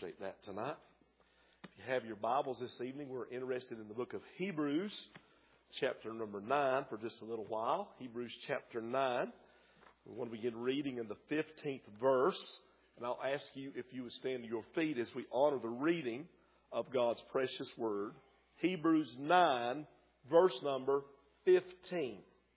appreciate that tonight. If you have your Bibles this evening, we're interested in the book of Hebrews, chapter number 9 for just a little while. Hebrews chapter 9. We want to begin reading in the 15th verse. And I'll ask you if you would stand to your feet as we honor the reading of God's precious word. Hebrews 9, verse number 15.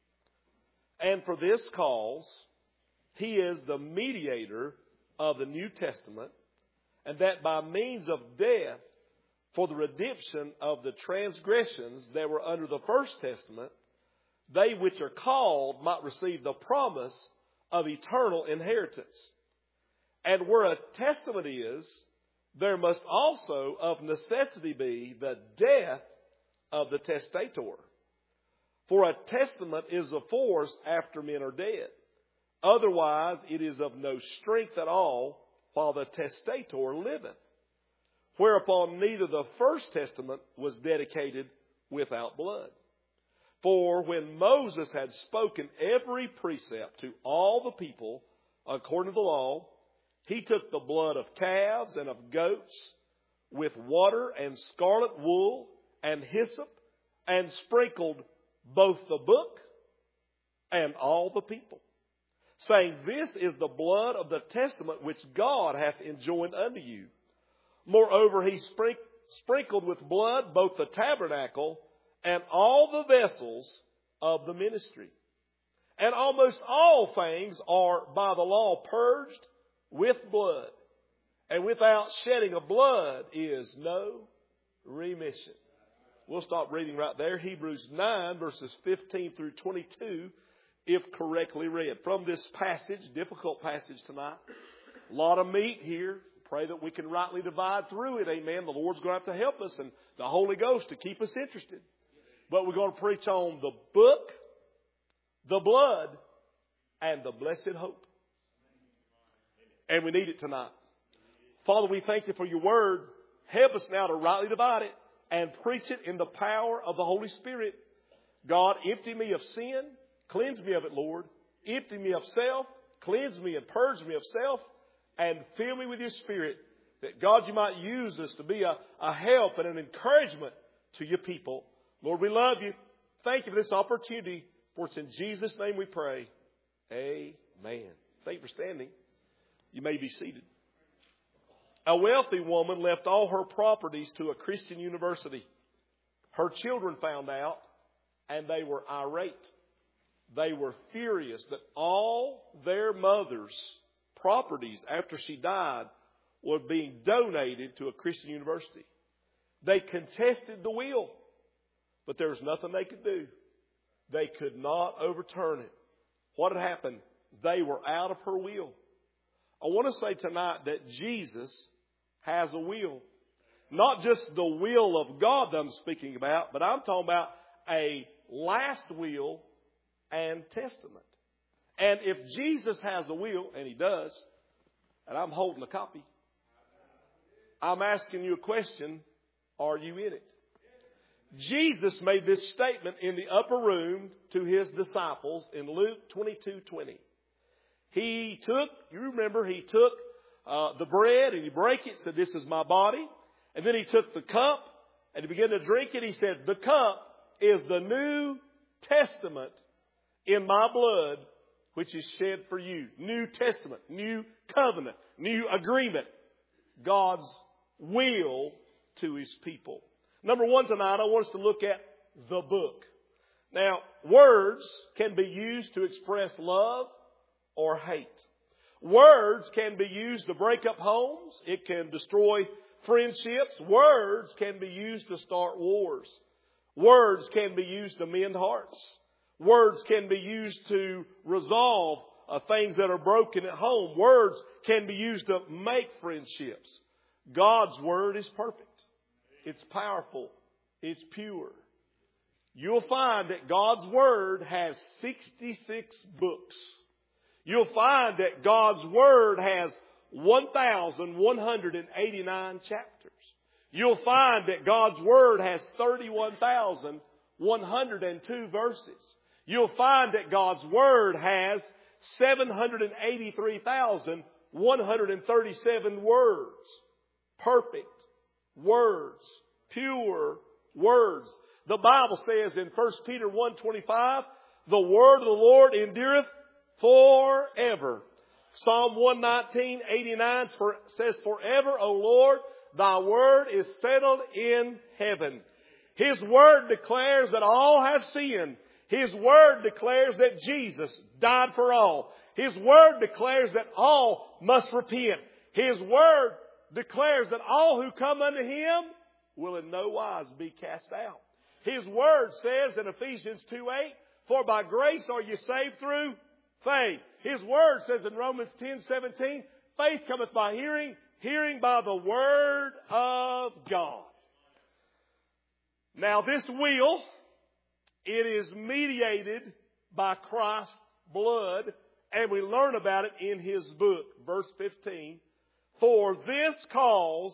And for this cause, he is the mediator of the New Testament, and that by means of death, for the redemption of the transgressions that were under the first testament, they which are called might receive the promise of eternal inheritance. And where a testament is, there must also of necessity be the death of the testator. For a testament is of force after men are dead. Otherwise it is of no strength at all while the testator liveth. Whereupon neither the first testament was dedicated without blood. For when Moses had spoken every precept to all the people according to the law, he took the blood of calves and of goats with water and scarlet wool and hyssop and sprinkled both the book and all the people, saying, This is the blood of the testament which God hath enjoined unto you. Moreover, he sprinkled with blood both the tabernacle and all the vessels of the ministry. And almost all things are by the law purged with blood. And without shedding of blood is no remission. We'll stop reading right there. Hebrews 9 verses 15 through 22, if correctly read. From this passage, difficult passage tonight, a lot of meat here. Pray that we can rightly divide through it. Amen. The Lord's going to have to help us and the Holy Ghost to keep us interested. But we're going to preach on the book, the blood, and the blessed hope. And we need it tonight. Father, we thank you for your word. Help us now to rightly divide it and preach it in the power of the Holy Spirit. God, empty me of sin. Cleanse me of it, Lord. Empty me of self. Cleanse me and purge me of self. And fill me with your Spirit, that God, you might use us to be a help and an encouragement to your people. Lord, we love you. Thank you for this opportunity. For it's in Jesus' name we pray. Amen. Thank you for standing. You may be seated. A wealthy woman left all her properties to a Christian university. Her children found out, and they were irate. They were furious that all their mother's properties after she died were being donated to a Christian university. They contested the will, but there was nothing they could do. They could not overturn it. What had happened? They were out of her will. I want to say tonight that Jesus has a will. Not just the will of God that I'm speaking about, but I'm talking about a last will and testament. And if Jesus has a will, and he does, and I'm holding a copy, I'm asking you a question. Are you in it? Jesus made this statement in the upper room to his disciples in Luke 22:20. He took the bread and he broke it, said, This is my body. And then he took the cup and he began to drink it. He said, The cup is the New Testament in my blood, which is shed for you. New Testament, new covenant, new agreement. God's will to his people. Number one tonight, I want us to look at the book. Now, words can be used to express love or hate. Words can be used to break up homes. It can destroy friendships. Words can be used to start wars. Words can be used to mend hearts. Words can be used to resolve things that are broken at home. Words can be used to make friendships. God's word is perfect. It's powerful. It's pure. You'll find that God's word has 66 books. You'll find that God's word has 1,189 chapters. You'll find that God's word has 31,102 verses. You'll find that God's word has 783,137 words. perfect words, pure words. The Bible says in 1 Peter 1:25, the word of the Lord endureth forever. Psalm 119:89 says, forever, O Lord, thy word is settled in heaven. His word declares that all have sinned. His word declares that Jesus died for all. His word declares that all must repent. His word declares that all who come unto Him will in no wise be cast out. His word says in Ephesians 2:8, for by grace are you saved through faith. His word says in Romans 10:17, faith cometh by hearing, hearing by the word of God. Now this will, it is mediated by Christ's blood, and we learn about it in His book, verse 15. For this cause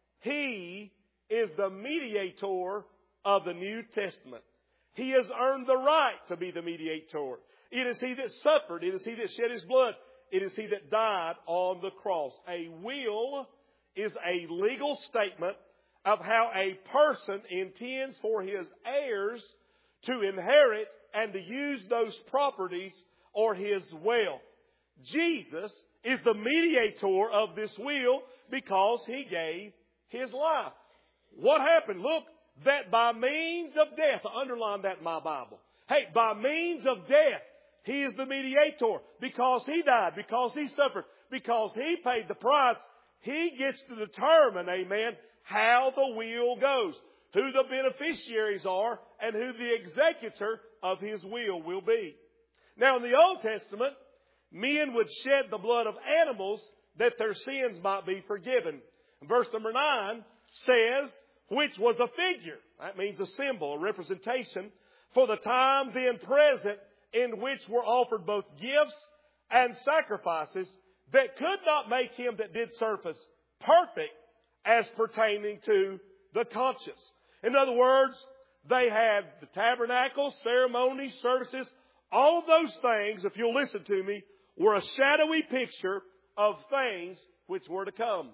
He is the mediator of the New Testament. He has earned the right to be the mediator. It is He that suffered. It is He that shed His blood. It is He that died on the cross. A will is a legal statement of how a person intends for his heirs to inherit and to use those properties or his wealth. Jesus is the mediator of this will because He gave His life. What happened? Look, that by means of death, I underline that in my Bible. Hey, by means of death, He is the mediator because He died, because He suffered, because He paid the price. He gets to determine, amen, how the will goes, who the beneficiaries are, and who the executor of His will be. Now, in the Old Testament, men would shed the blood of animals that their sins might be forgiven. Verse number 9 says, which was a figure. That means a symbol, a representation, for the time then present in which were offered both gifts and sacrifices that could not make him that did service perfect as pertaining to the conscience. In other words, they had the tabernacle, ceremonies, services, all of those things, if you'll listen to me, were a shadowy picture of things which were to come.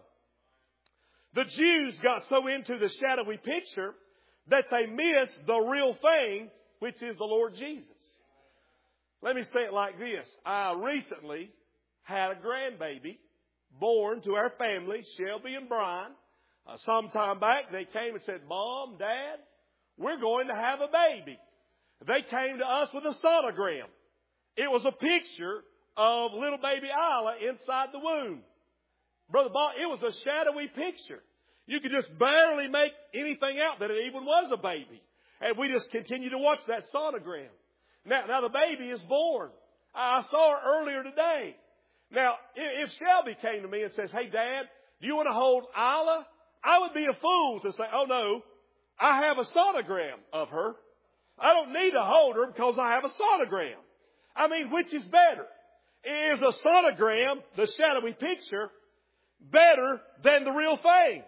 The Jews got so into the shadowy picture that they missed the real thing, which is the Lord Jesus. Let me say it like this. I recently had a grandbaby born to our family, Shelby and Brian. Some time back, they came and said, Mom, Dad, we're going to have a baby. They came to us with a sonogram. It was a picture of little baby Isla inside the womb. Brother Bob, it was a shadowy picture. You could just barely make anything out that it even was a baby. And we just continued to watch that sonogram. Now the baby is born. I saw her earlier today. Now, if Shelby came to me and says, hey, Dad, do you want to hold Isla? I would be a fool to say, oh, no, I have a sonogram of her. I don't need to hold her because I have a sonogram. I mean, which is better? Is a sonogram, the shadowy picture, better than the real thing?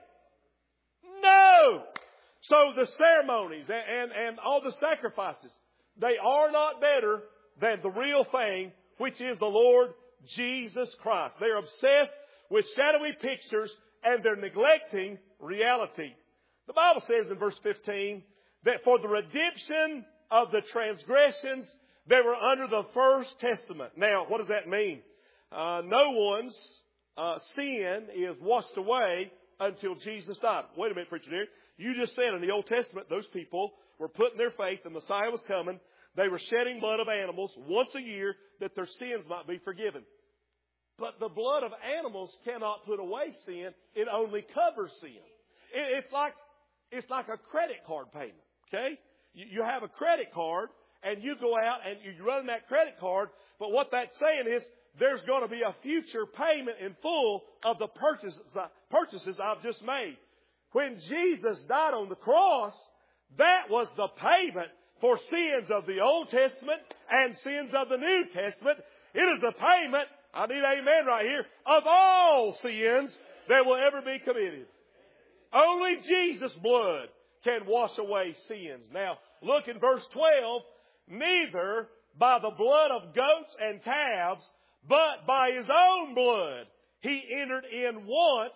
No! So the ceremonies and all the sacrifices, they are not better than the real thing, which is the Lord Jesus Christ. They're obsessed with shadowy pictures and they're neglecting reality. The Bible says in verse 15 that for the redemption of the transgressions they were under the first testament. Now, what does that mean? No one's sin is washed away until Jesus died. Wait a minute, preacher dear. You just said in the Old Testament those people were putting their faith the Messiah was coming. They were shedding blood of animals once a year that their sins might be forgiven. But the blood of animals cannot put away sin. It only covers sin. It's like a credit card payment. Okay? You have a credit card and you go out and you run that credit card. But what that's saying is there's going to be a future payment in full of the purchases I've just made. When Jesus died on the cross, that was the payment for sins of the Old Testament and sins of the New Testament. It is a payment, I need amen right here, of all sins that will ever be committed. Only Jesus' blood can wash away sins. Now, look in verse 12. Neither by the blood of goats and calves, but by His own blood He entered in once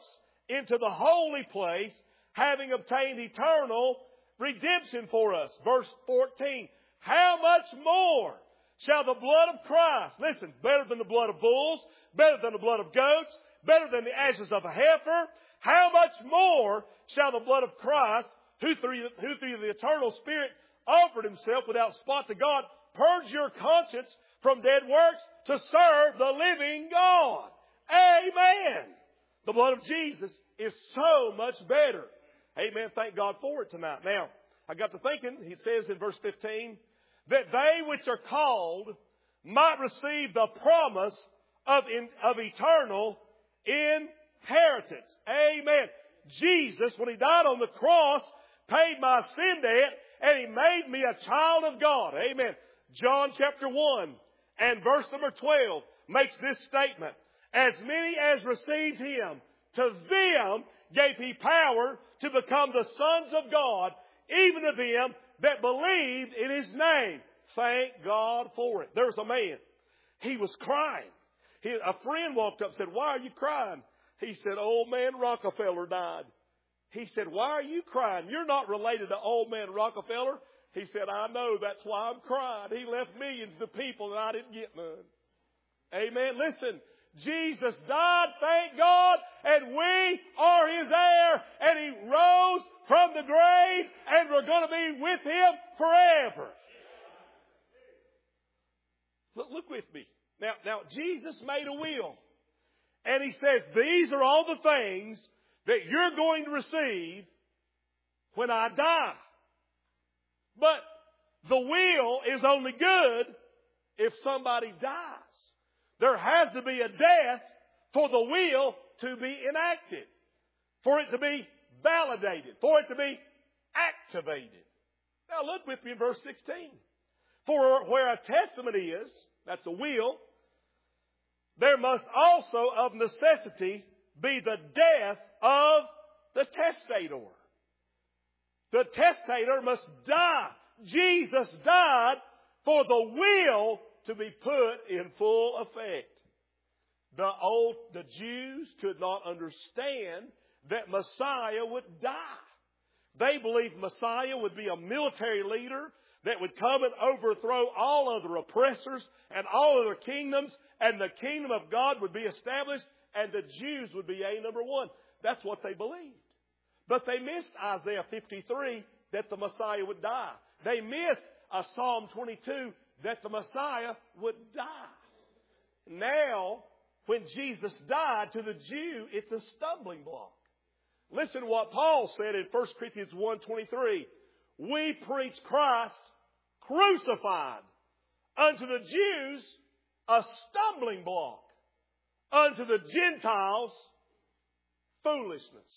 into the holy place, having obtained eternal redemption for us. Verse 14. How much more shall the blood of Christ, listen, better than the blood of bulls, better than the blood of goats, better than the ashes of a heifer, how much more shall the blood of Christ, who through the eternal Spirit offered Himself without spot to God, purge your conscience from dead works to serve the living God. Amen. The blood of Jesus is so much better. Amen. Thank God for it tonight. Now, I got to thinking, He says in verse 15, that they which are called might receive the promise of eternal inheritance. Amen. Jesus, when He died on the cross, paid my sin debt, and He made me a child of God. Amen. John chapter 1 and verse number 12 makes this statement. As many as received Him, to them gave He power to become the sons of God, even to them that believed in His name. Thank God for it. There was a man. He was crying. A friend walked up and said, why are you crying? He said, old man Rockefeller died. He said, why are you crying? You're not related to old man Rockefeller. He said, I know, that's why I'm crying. He left millions to people and I didn't get none. Amen. Listen, Jesus died, thank God, and we are His heir. And He rose from the grave, and we're going to be with Him forever. Look with me. Now, Jesus made a will. And He says, these are all the things that you're going to receive when I die. But the will is only good if somebody dies. There has to be a death for the will to be enacted, for it to be validated, for it to be activated. Now look with me in verse 16. For where a testament is, that's a will, there must also of necessity be the death of the testator. The testator must die. Jesus died for the will to be put in full effect. The Jews could not understand that Messiah would die. They believed Messiah would be a military leader that would come and overthrow all other oppressors and all other kingdoms, and the kingdom of God would be established, and the Jews would be number one. That's what they believed. But they missed Isaiah 53, that the Messiah would die. They missed Psalm 22, that the Messiah would die. Now, when Jesus died, to the Jew, it's a stumbling block. Listen to what Paul said in 1 Corinthians 1:23. We preach Christ crucified, unto the Jews a stumbling block, unto the Gentiles foolishness.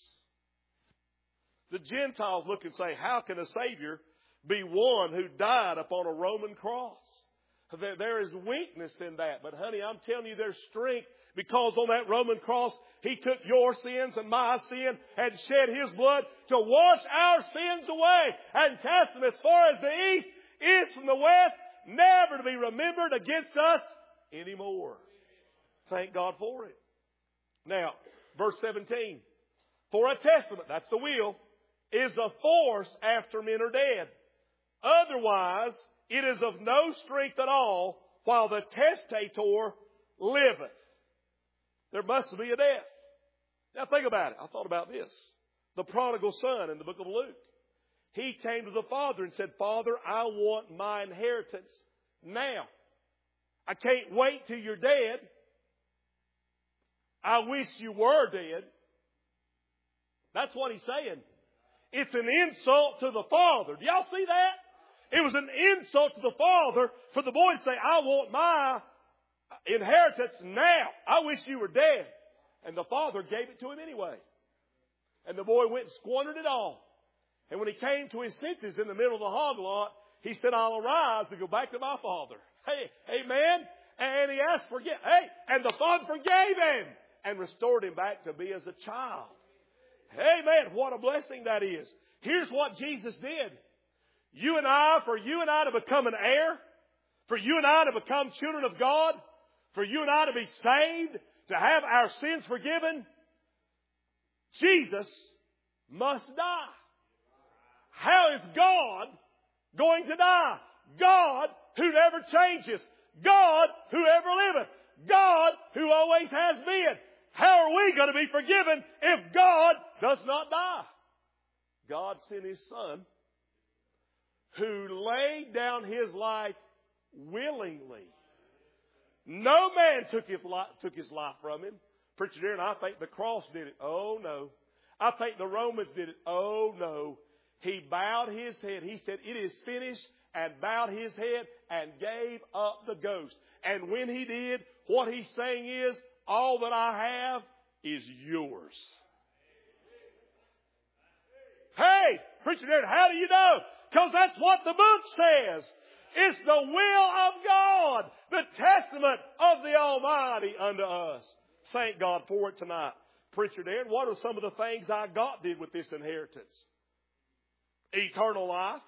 The Gentiles look and say, how can a Savior be one who died upon a Roman cross? There is weakness in that. But honey, I'm telling you there's strength, because on that Roman cross, He took your sins and my sin and shed His blood to wash our sins away and cast them as far as the east is from the west, never to be remembered against us anymore. Thank God for it. Now, verse 17. For a testament, that's the will, is a force after men are dead. Otherwise, it is of no strength at all while the testator liveth. There must be a death. Now think about it. I thought about this. The prodigal son in the book of Luke. He came to the father and said, Father, I want my inheritance now. I can't wait till you're dead. I wish you were dead. That's what he's saying. It's an insult to the father. Do y'all see that? It was an insult to the father for the boy to say, I want my inheritance now. I wish you were dead. And the father gave it to him anyway. And the boy went and squandered it all. And when he came to his senses in the middle of the hog lot, he said, I'll arise and go back to my father. Hey, amen. And he asked for and the father forgave him and restored him back to be as a child. Amen. What a blessing that is. Here's what Jesus did. For you and I to become an heir, for you and I to become children of God, for you and I to be saved, to have our sins forgiven, Jesus must die. How is God going to die? God who never changes. God who ever liveth. God who always has been. How are we going to be forgiven if God does not die? God sent His Son, who laid down His life willingly. No man took his life from Him. Preacher Darren, I think the cross did it. Oh no. I think the Romans did it. Oh no. He bowed His head. He said, "It is finished," and bowed His head and gave up the ghost. And when He did, what He's saying is, all that I have is yours. Hey, Preacher Darren, how do you know? Because that's what the book says. It's the will of God, the testament of the Almighty unto us. Thank God for it tonight. Preacher Darren, what are some of the things God did with this inheritance? Eternal life.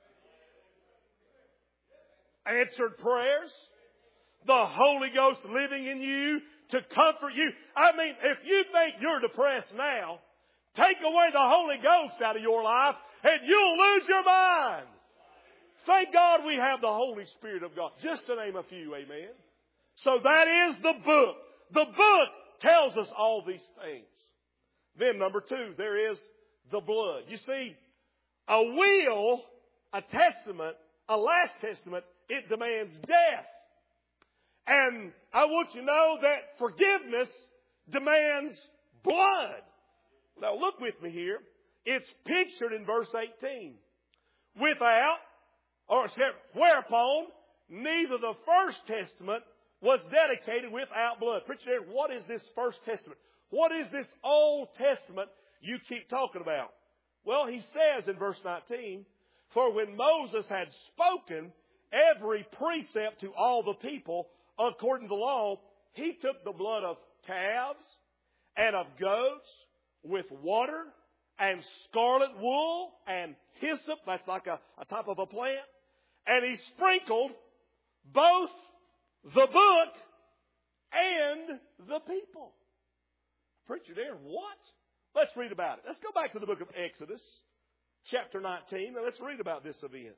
Answered prayers. The Holy Ghost living in you to comfort you. I mean, if you think you're depressed now, take away the Holy Ghost out of your life and you'll lose your mind. Thank God we have the Holy Spirit of God. Just to name a few, amen. So that is the book. The book tells us all these things. Then number 2, there is the blood. You see, a will, a testament, a last testament, it demands death. And I want you to know that forgiveness demands blood. Now look with me here. It's pictured in verse 18. Whereupon neither the first testament was dedicated without blood. Preacher, what is this first testament? What is this Old Testament you keep talking about? Well, he says in verse 19, "For when Moses had spoken every precept to all the people according to the law, he took the blood of calves and of goats with water and scarlet wool and hyssop," that's like a type of a plant, "and he sprinkled both the book and the people." Preacher there, what? Let's read about it. Let's go back to the book of Exodus, chapter 19, and let's read about this event.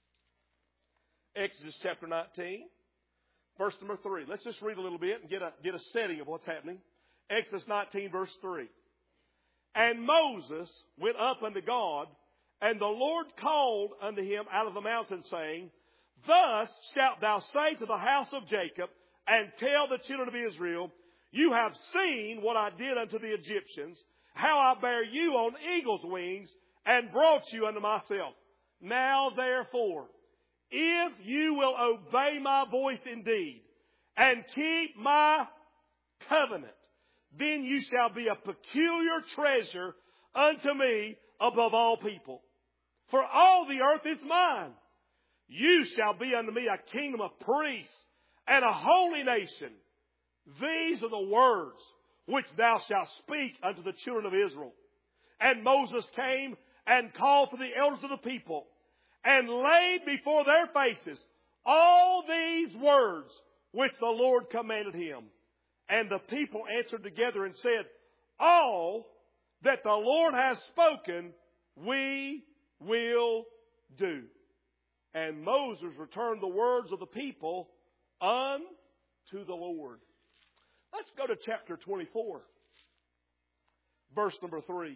Exodus chapter 19, verse number 3. Let's just read a little bit and get a setting of what's happening. Exodus 19, verse 3. "And Moses went up unto God, and the Lord called unto him out of the mountain, saying, Thus shalt thou say to the house of Jacob, and tell the children of Israel, You have seen what I did unto the Egyptians, how I bare you on eagle's wings, and brought you unto myself. Now therefore, if you will obey my voice indeed, and keep my covenant, then you shall be a peculiar treasure unto me above all people. For all the earth is mine. You shall be unto me a kingdom of priests and a holy nation. These are the words which thou shalt speak unto the children of Israel. And Moses came and called for the elders of the people, and laid before their faces all these words which the Lord commanded him. And the people answered together and said, All that the Lord has spoken, we will do. And Moses returned the words of the people unto the Lord." Let's go to chapter 24, verse number 3.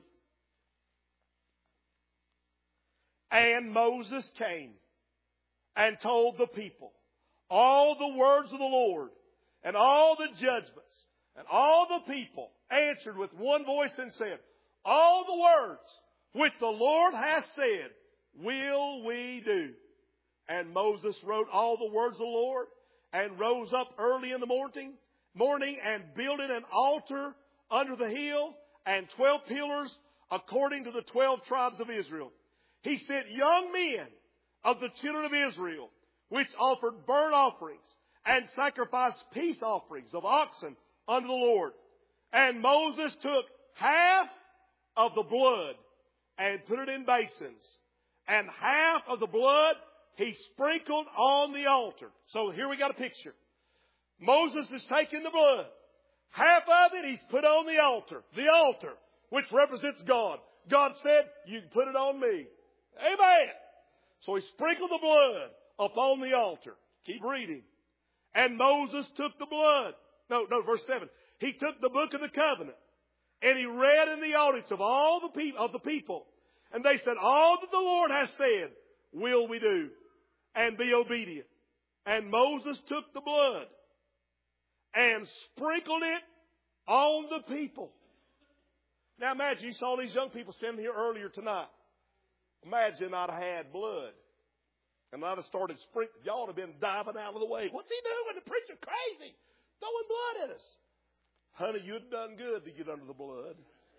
"And Moses came and told the people all the words of the Lord and all the judgments. And all the people answered with one voice and said, All the words which the Lord hath said will we do. And Moses wrote all the words of the Lord, and rose up early in the morning and builded an altar under the hill, and 12 pillars according to the 12 tribes of Israel. He sent young men of the children of Israel, which offered burnt offerings and sacrificed peace offerings of oxen unto the Lord. And Moses took half of the blood and put it in basins, and half of the blood he sprinkled on the altar." So here we got a picture. Moses is taking the blood. Half of it he's put on the altar. The altar. which represents God. God said, you can put it on me. Amen. So he sprinkled the blood upon the altar. Keep reading. And Moses took the blood. No, verse 7. He took the book of the covenant and he read in the audience of all the people. And they said, all that the Lord has said will we do and be obedient. And Moses took the blood and sprinkled it on the people. Now imagine you saw these young people standing here earlier tonight. Imagine I'd have had blood. And I'd have started sprinkling. Y'all would have been diving out of the way. What's he doing? The preacher crazy. Throwing blood at us. Honey, you'd have done good to get under the blood.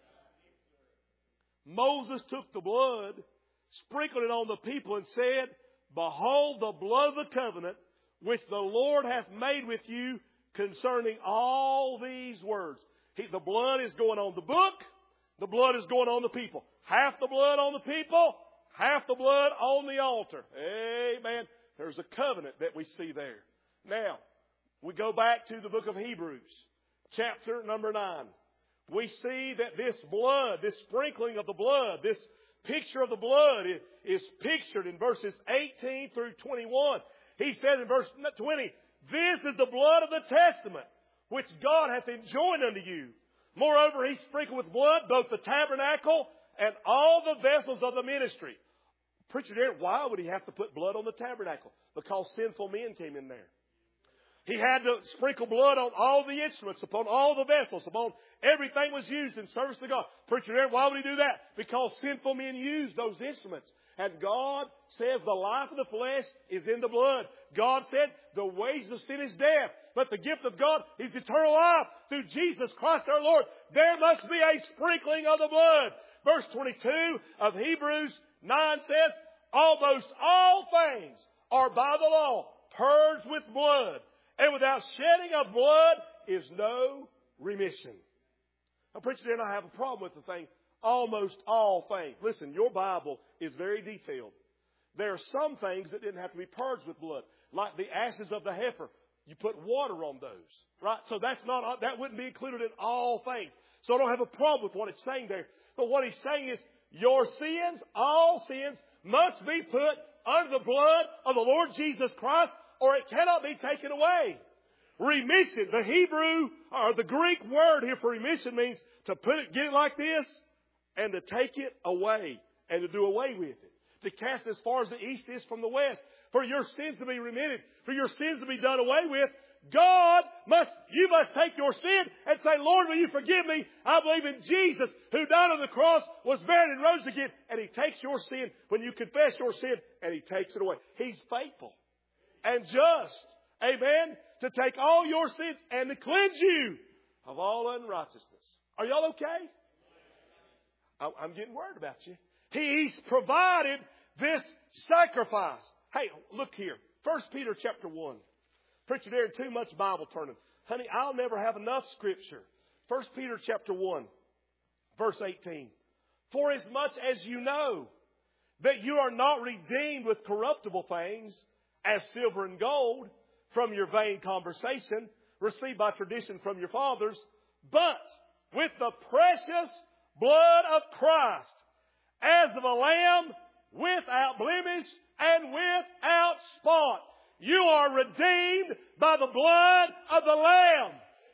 Moses took the blood, sprinkled it on the people and said, behold the blood of the covenant which the Lord hath made with you concerning all these words. The blood is going on the book. The blood is going on the people. Half the blood on the people, half the blood on the altar. Amen. There's a covenant that we see there. Now, we go back to the book of Hebrews, chapter number 9. We see that this blood, this sprinkling of the blood, this picture of the blood is pictured in verses 18 through 21. He said in verse 20, this is the blood of the testament, which God hath enjoined unto you. Moreover, he sprinkled with blood both the tabernacle and all the vessels of the ministry. Preacher Darren, why would he have to put blood on the tabernacle? Because sinful men came in there. He had to sprinkle blood on all the instruments, upon all the vessels, upon everything was used in service to God. Preacher Darren, why would he do that? Because sinful men used those instruments. And God says the life of the flesh is in the blood. God said the wages of sin is death, but the gift of God is eternal life through Jesus Christ our Lord. There must be a sprinkling of the blood. Verse 22 of Hebrews 9 says, almost all things are by the law purged with blood, and without shedding of blood is no remission. Now, preacher, then I have a problem with the thing, almost all things. Listen, your Bible is very detailed. There are some things that didn't have to be purged with blood, like the ashes of the heifer. You put water on those, right? So that wouldn't be included in all things. So I don't have a problem with what it's saying there. But what he's saying is your sins, all sins, must be put under the blood of the Lord Jesus Christ, or it cannot be taken away. Remission, the Hebrew or the Greek word here for remission means to get it like this and to take it away and to do away with it. To cast as far as the east is from the west. For your sins to be remitted, for your sins to be done away with, you must take your sin and say, Lord, will you forgive me? I believe in Jesus who died on the cross, was buried and rose again. And He takes your sin when you confess your sin and He takes it away. He's faithful and just, amen, to take all your sins and to cleanse you of all unrighteousness. Are y'all okay? I'm getting worried about you. He's provided this sacrifice. Hey, look here. 1 Peter chapter 1. Preacher Darren, too much Bible turning. Honey, I'll never have enough Scripture. 1 Peter chapter 1, verse 18. For as much as you know that you are not redeemed with corruptible things, as silver and gold, from your vain conversation, received by tradition from your fathers, but with the precious blood of Christ, as of a lamb without blemish and without spot. You are redeemed by the blood of the Lamb.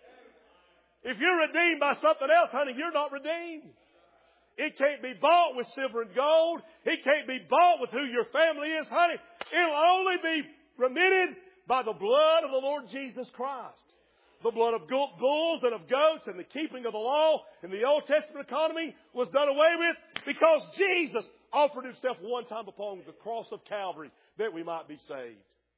If you're redeemed by something else, honey, you're not redeemed. It can't be bought with silver and gold. It can't be bought with who your family is, honey. It'll only be remitted by the blood of the Lord Jesus Christ. The blood of bulls and of goats and the keeping of the law in the Old Testament economy was done away with because Jesus offered Himself one time upon the cross of Calvary that we might be saved.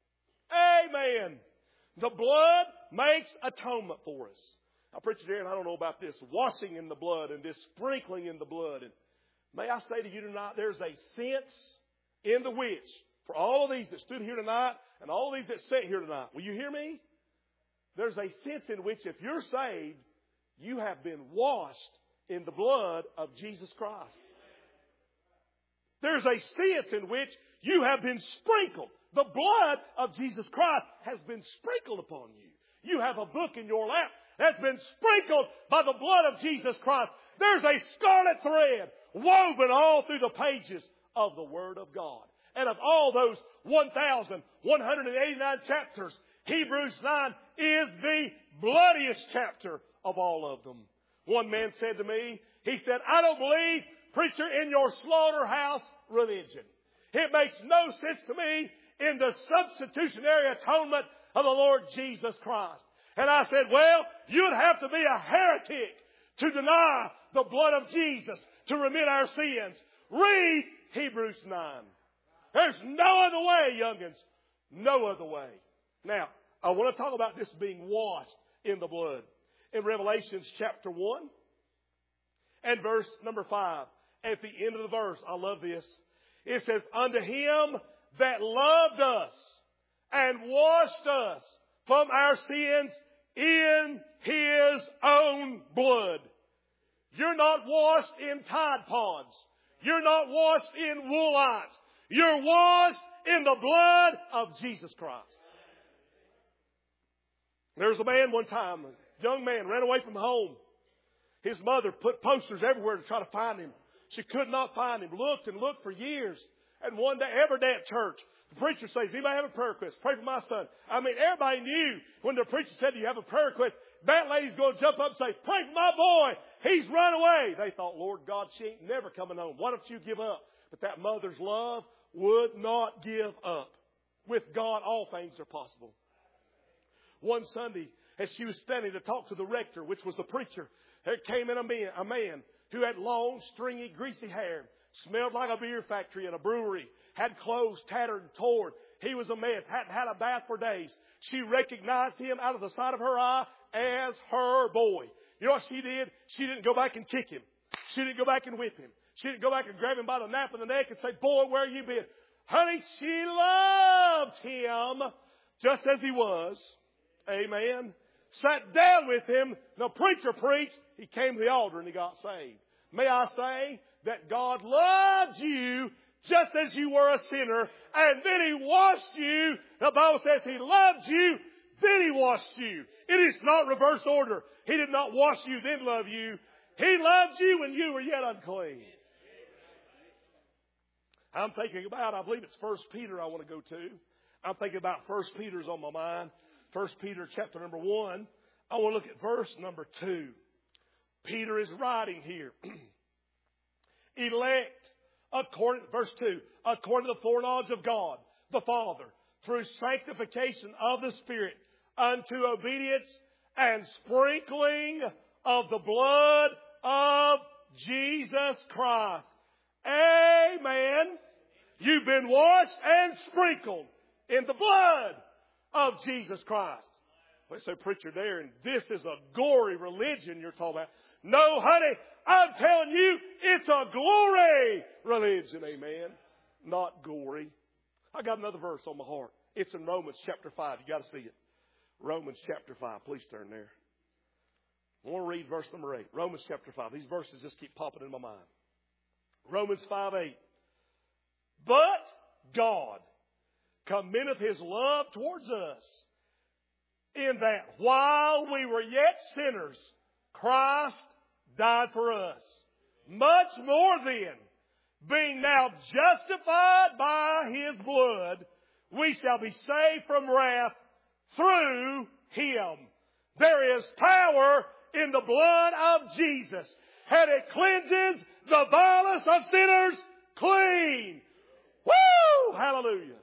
Amen. The blood makes atonement for us. Now, Preacher Darren, I don't know about this washing in the blood and this sprinkling in the blood. And may I say to you tonight, there's a sense in the which, for all of these that stood here tonight and all of these that sat here tonight, will you hear me? There's a sense in which if you're saved, you have been washed in the blood of Jesus Christ. There's a sense in which you have been sprinkled. The blood of Jesus Christ has been sprinkled upon you. You have a book in your lap that's been sprinkled by the blood of Jesus Christ. There's a scarlet thread woven all through the pages of the Word of God. And of all those 1,189 chapters, Hebrews 9 is the bloodiest chapter of all of them. One man said to me, he said, I don't believe, preacher, in your slaughterhouse religion. It makes no sense to me in the substitutionary atonement of the Lord Jesus Christ. And I said, well, you'd have to be a heretic to deny the blood of Jesus to remit our sins. Read Hebrews 9. There's no other way, young'uns. No other way. Now, I want to talk about this being washed in the blood. In Revelations chapter 1 and verse number 5. At the end of the verse, I love this. It says, unto him that loved us and washed us from our sins in his own blood. You're not washed in Tide Pods. You're not washed in Woolite. You're washed in the blood of Jesus Christ. There was a man one time, a young man, ran away from home. His mother put posters everywhere to try to find him. She could not find him. Looked and looked for years. And one day, every day at church, the preacher says, anybody have a prayer request? Pray for my son. I mean, everybody knew when the preacher said, do you have a prayer request? That lady's going to jump up and say, pray for my boy. He's run away. They thought, Lord God, she ain't never coming home. Why don't you give up? But that mother's love would not give up. With God, all things are possible. One Sunday, as she was standing to talk to the rector, which was the preacher, there came in a man who had long, stringy, greasy hair, smelled like a beer factory and a brewery, had clothes tattered and torn. He was a mess, hadn't had a bath for days. She recognized him out of the side of her eye as her boy. You know what she did? She didn't go back and kick him. She didn't go back and whip him. She didn't go back and grab him by the nape of the neck and say, boy, where you been? Honey, she loved him just as he was. Amen. Sat down with him. The preacher preached. He came to the altar and he got saved. May I say that God loved you just as you were a sinner, and then he washed you. The Bible says he loved you, then he washed you. It is not reverse order. He did not wash you, then love you. He loved you when you were yet unclean. I'm thinking about, I believe it's 1 Peter I want to go to. I'm thinking about 1 Peter's on my mind. 1 Peter chapter number 1. I want to look at verse number 2. Peter is writing here. Elect, verse 2, according to the foreknowledge of God, the Father, through sanctification of the Spirit, unto obedience and sprinkling of the blood of Jesus Christ. Amen. You've been washed and sprinkled in the blood of Jesus Christ. They say, preacher, there, and this is a gory religion you're talking about. No, honey, I'm telling you, it's a glory religion. Amen. Not gory. I got another verse on my heart. It's in Romans chapter 5. You got to see it. Romans chapter 5. Please turn there. I want to read verse number 8. Romans chapter 5. These verses just keep popping in my mind. Romans 5:8. But God commendeth his love towards us, in that while we were yet sinners, Christ died for us. Much more then, being now justified by his blood, we shall be saved from wrath through him. There is power in the blood of Jesus, and it cleanses the vilest of sinners clean. Woo! Hallelujah.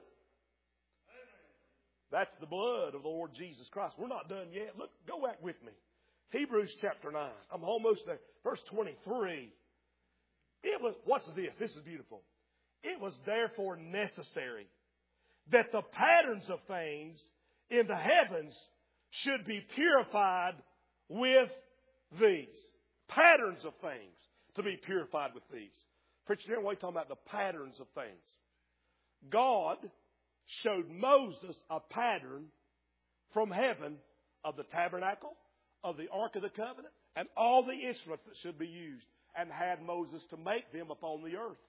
That's the blood of the Lord Jesus Christ. We're not done yet. Look, go back with me. Hebrews chapter 9. I'm almost there. Verse 23. What's this? This is beautiful. It was therefore necessary that the patterns of things in the heavens should be purified with these. Patterns of things to be purified with these. Preacher, you know what he's talking about? The patterns of things. God showed Moses a pattern from heaven of the tabernacle, of the Ark of the Covenant, and all the instruments that should be used, and had Moses to make them upon the earth.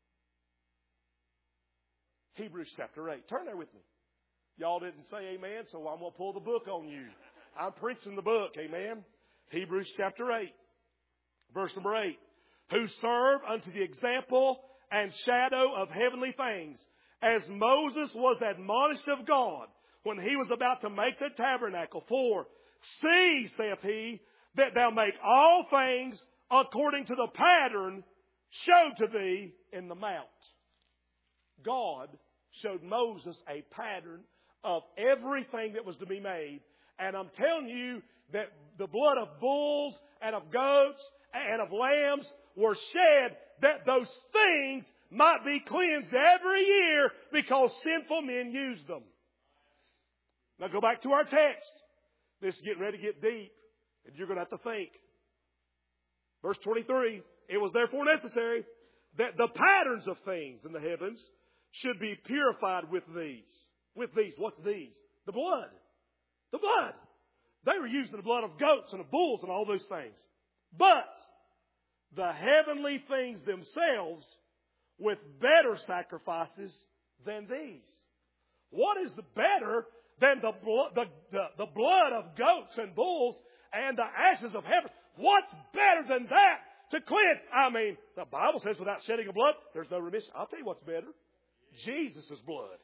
Hebrews chapter 8. Turn there with me. Y'all didn't say amen, so I'm going to pull the book on you. I'm preaching the book, amen. Hebrews chapter 8, Verse number 8. Who serve unto the example and shadow of heavenly things, as Moses was admonished of God when he was about to make the tabernacle. For, see, saith he, that thou make all things according to the pattern showed to thee in the mount. God showed Moses a pattern of everything that was to be made. And I'm telling you that the blood of bulls and of goats and of lambs were shed that those things might be cleansed every year because sinful men used them. Now go back to our text. This is getting ready to get deep, and you're going to have to think. Verse 23, it was therefore necessary that the patterns of things in the heavens should be purified with these. With these. What's these? The blood. The blood. They were using the blood of goats and of bulls and all those things. But the heavenly things themselves with better sacrifices than these. What is better than the blood of goats and bulls and the ashes of heaven? What's better than that to cleanse? I mean, the Bible says without shedding of blood, there's no remission. I'll tell you what's better. Jesus' blood.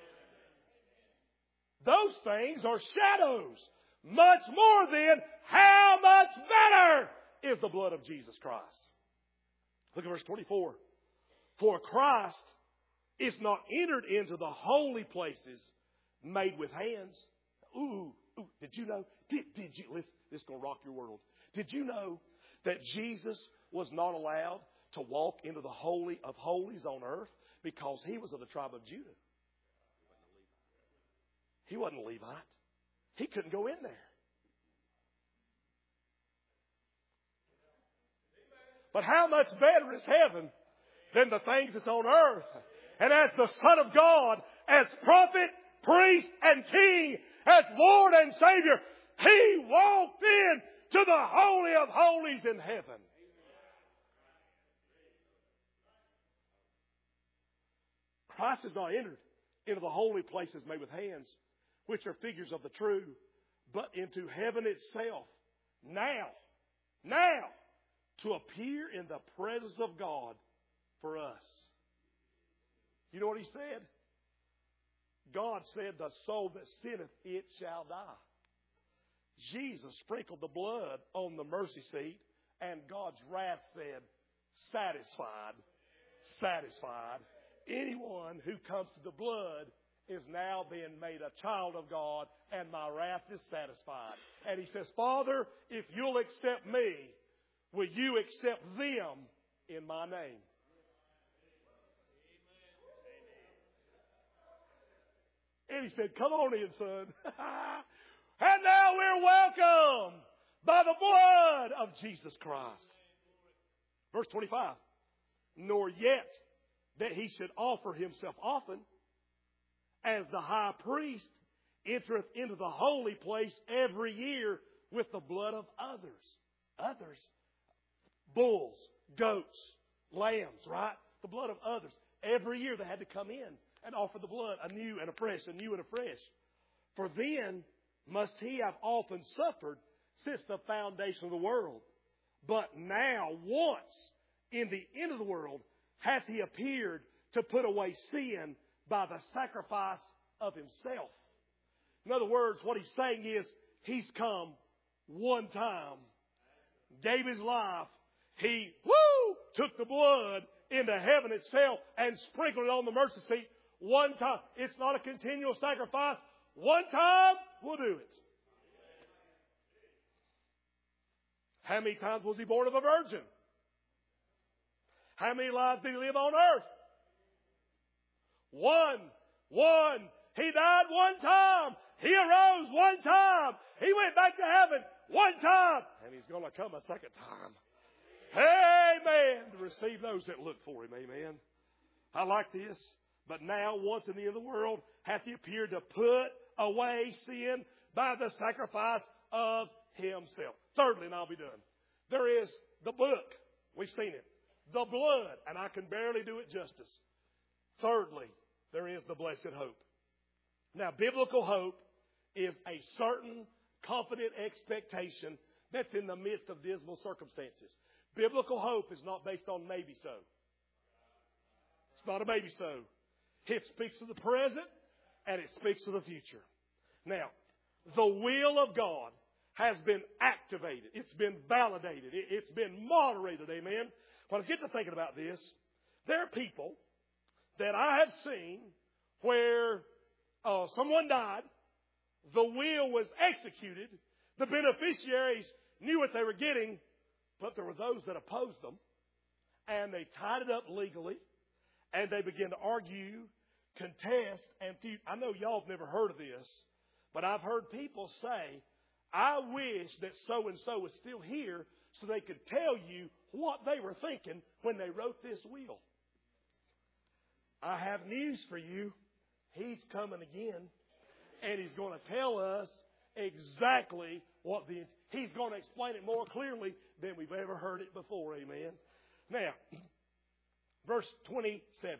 Those things are shadows. Much more than how much better is the blood of Jesus Christ. Look at verse 24. For Christ is not entered into the holy places made with hands. Did you know? Did you listen? This is going to rock your world. Did you know that Jesus was not allowed to walk into the Holy of Holies on earth because he was of the tribe of Judah? He wasn't a Levite. He couldn't go in there. But how much better is heaven than the things that's on earth? And as the Son of God, as prophet, priest, and king, as Lord and Savior, he walked in to the Holy of Holies in heaven. Christ has not entered into the holy places made with hands, which are figures of the true, but into heaven itself. Now, to appear in the presence of God for us. You know what he said? God said, the soul that sinneth, it shall die. Jesus sprinkled the blood on the mercy seat, and God's wrath said, satisfied, satisfied. Anyone who comes to the blood is now being made a child of God, and my wrath is satisfied. And he says, Father, if you'll accept me, will you accept them in my name? And he said, come on in, son. And now we're welcomed by the blood of Jesus Christ. Verse 25. Nor yet that he should offer himself often, as the high priest entereth into the holy place every year with the blood of others. Bulls, goats, lambs, right? The blood of others. Every year they had to come in and offer the blood anew and afresh, anew and afresh. For then must he have often suffered since the foundation of the world. But now, once in the end of the world, hath he appeared to put away sin by the sacrifice of himself. In other words, what he's saying is, he's come one time, gave his life, he, took the blood into heaven itself and sprinkled it on the mercy seat one time. It's not a continual sacrifice. One time, we'll do it. How many times was he born of a virgin? How many lives did he live on earth? One. He died one time. He arose one time. He went back to heaven one time. And he's going to come a second time. Amen. To receive those that look for him. Amen. I like this. But now, once in the end of the world, hath he appeared to put away sin by the sacrifice of himself. Thirdly, and I'll be done. There is the book. We've seen it. The blood. And I can barely do it justice. Thirdly, there is the blessed hope. Now, biblical hope is a certain confident expectation that's in the midst of dismal circumstances. Biblical hope is not based on maybe so. It's not a maybe so. It speaks of the present and it speaks of the future. Now, the will of God has been activated. It's been validated. It's been moderated. Amen. When I get to thinking about this, there are people that I have seen where someone died, the will was executed, the beneficiaries knew what they were getting, but there were those that opposed them, and they tied it up legally, and they began to argue, contest, and feud. I know y'all have never heard of this, but I've heard people say, I wish that so-and-so was still here so they could tell you what they were thinking when they wrote this will. I have news for you. He's coming again, and he's going to tell us exactly he's going to explain it more clearly than we've ever heard it before. Amen. Now, verse 27.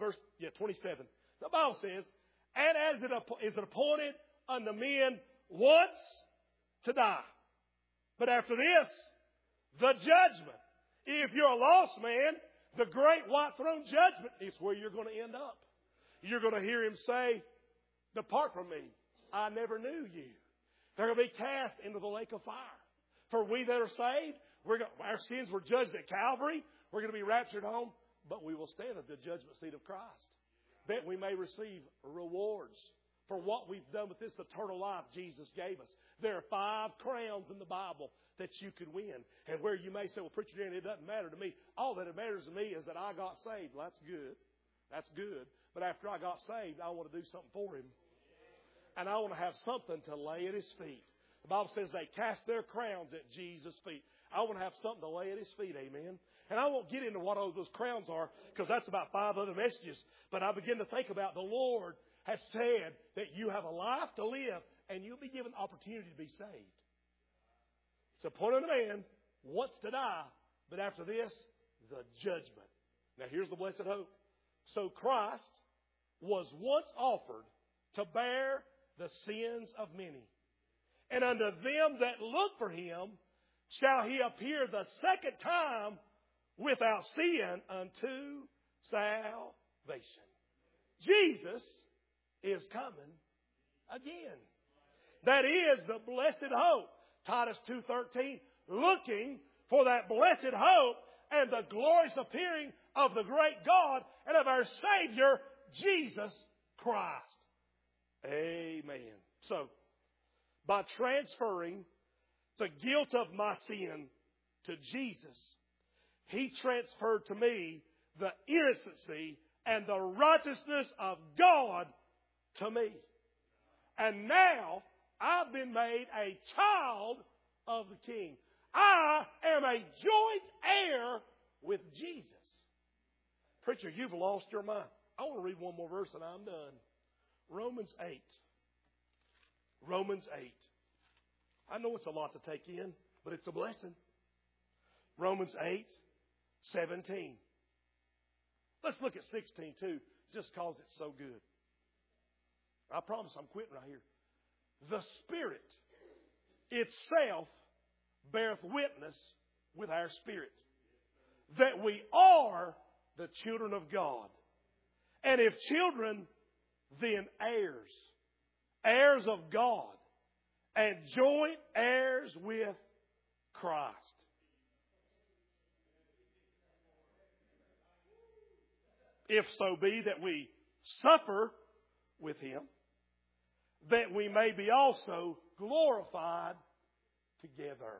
27. The Bible says, and as it is appointed unto men once to die, but after this, the judgment. If you're a lost man, the great white throne judgment is where you're going to end up. You're going to hear him say, depart from me. I never knew you. They're going to be cast into the lake of fire. For we that are saved, our sins were judged at Calvary. We're going to be raptured home, but we will stand at the judgment seat of Christ, that we may receive rewards for what we've done with this eternal life Jesus gave us. There are 5 crowns in the Bible that you could win. And where you may say, well, preacher, it doesn't matter to me. All that matters to me is that I got saved. Well, that's good. That's good. But after I got saved, I want to do something for him. And I want to have something to lay at his feet. The Bible says they cast their crowns at Jesus' feet. I want to have something to lay at his feet. Amen. And I won't get into what all those crowns are, because that's about 5 other messages. But I begin to think about the Lord has said that you have a life to live and you'll be given opportunity to be saved. It's appointed a man once to die, but after this, the judgment. Now here's the blessed hope. So Christ was once offered to bear the sins of many. And unto them that look for him shall he appear the second time without sin unto salvation. Jesus is coming again. That is the blessed hope. Titus 2:13, looking for that blessed hope and the glorious appearing of the great God and of our Savior, Jesus Christ. Amen. So, by transferring the guilt of my sin to Jesus, he transferred to me the innocency and the righteousness of God to me. And now I've been made a child of the King. I am a joint heir with Jesus. Preacher, you've lost your mind. I want to read one more verse and I'm done. Romans 8. Romans 8. I know it's a lot to take in, but it's a blessing. Romans 8:17. Let's look at 16 too, just because it's so good. I promise I'm quitting right here. The Spirit itself beareth witness with our spirit that we are the children of God. And if children, then heirs. Heirs of God. And joint heirs with Christ. If so be that we suffer with him, that we may be also glorified together.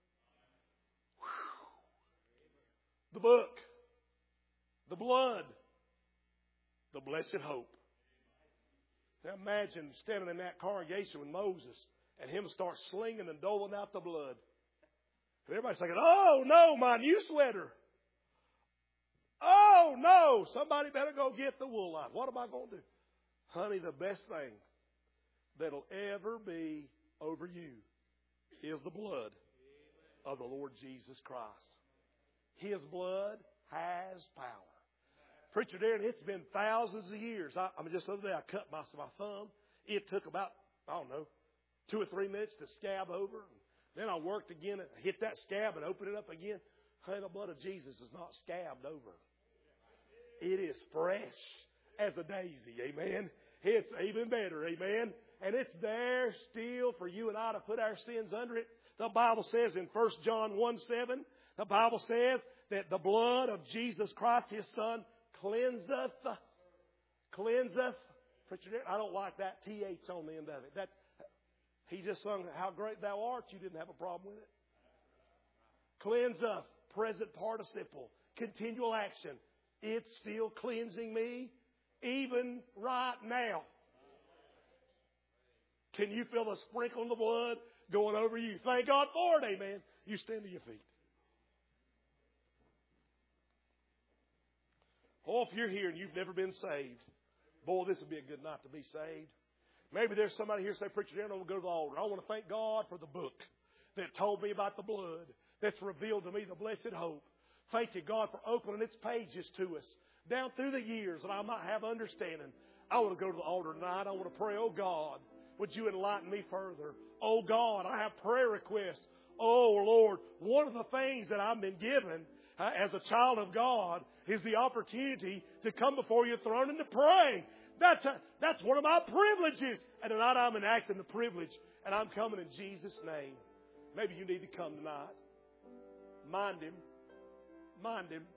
Whew. The book, the blood, the blessed hope. Now imagine standing in that congregation with Moses and him start slinging and doling out the blood. And everybody's thinking, oh no, my new sweater. Oh no, somebody better go get the wool out. What am I going to do? Honey, the best thing that'll ever be over you is the blood of the Lord Jesus Christ. His blood has power. Preacher Darren, it's been thousands of years. Just the other day I cut my thumb. It took about, 2 or 3 minutes to scab over. Then I worked again and hit that scab and opened it up again. And the blood of Jesus is not scabbed over. It is fresh as a daisy. Amen. It's even better. Amen. And it's there still for you and I to put our sins under it. The Bible says in 1 John 1:7, the Bible says that the blood of Jesus Christ, His Son, cleanseth. Cleanseth. Preacher, I don't like that TH on the end of it. He just sung, how great thou art. You didn't have a problem with it. Cleanseth. Present participle. Continual action. It's still cleansing me even right now. Can you feel the sprinkle of the blood going over you? Thank God for it, amen. You stand to your feet. Oh, if you're here and you've never been saved, boy, this would be a good night to be saved. Maybe there's somebody here say, Preacher, I don't want to go to the altar. I want to thank God for the book that told me about the blood, that's revealed to me the blessed hope. Thank you, God, for opening its pages to us down through the years that I might have understanding. I want to go to the altar tonight. I want to pray, oh God, would you enlighten me further? Oh God, I have prayer requests. Oh Lord, one of the things that I've been given as a child of God is the opportunity to come before your throne and to pray. That's one of my privileges. And tonight I'm enacting the privilege. And I'm coming in Jesus' name. Maybe you need to come tonight. Mind Him. Mind Him.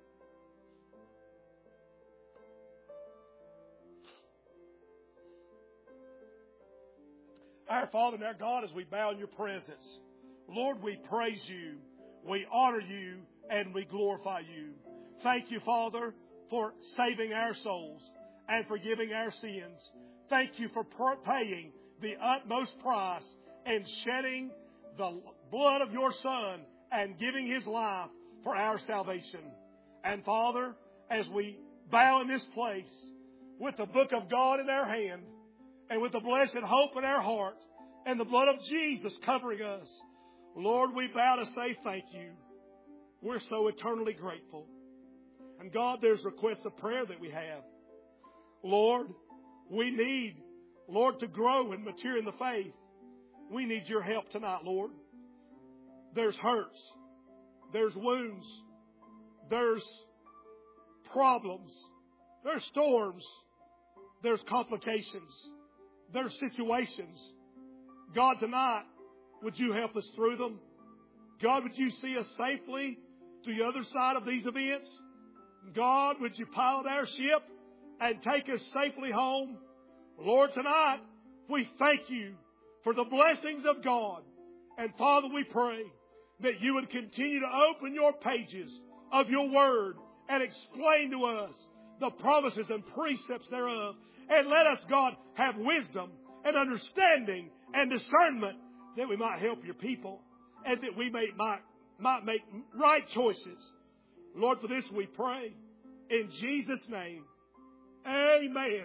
Our Father and our God, as we bow in your presence, Lord, we praise you, we honor you, and we glorify you. Thank you, Father, for saving our souls and forgiving our sins. Thank you for paying the utmost price and shedding the blood of your Son and giving His life for our salvation. And Father, as we bow in this place with the book of God in our hand and with the blessed hope in our heart and the blood of Jesus covering us, Lord, we bow to say thank you. We're so eternally grateful. And God, there's requests of prayer that we have. Lord, we need, Lord, to grow and mature in the faith. We need your help tonight, Lord. There's hurts. There's wounds. There's problems. There's storms. There's complications. There's situations. God, tonight, would you help us through them? God, would you see us safely to the other side of these events? God, would you pilot our ship and take us safely home? Lord, tonight, we thank you for the blessings of God. And Father, we pray that you would continue to open your pages of your word and explain to us the promises and precepts thereof. And let us, God, have wisdom and understanding and discernment that we might help your people and that we might make right choices. Lord, for this we pray in Jesus' name. Amen.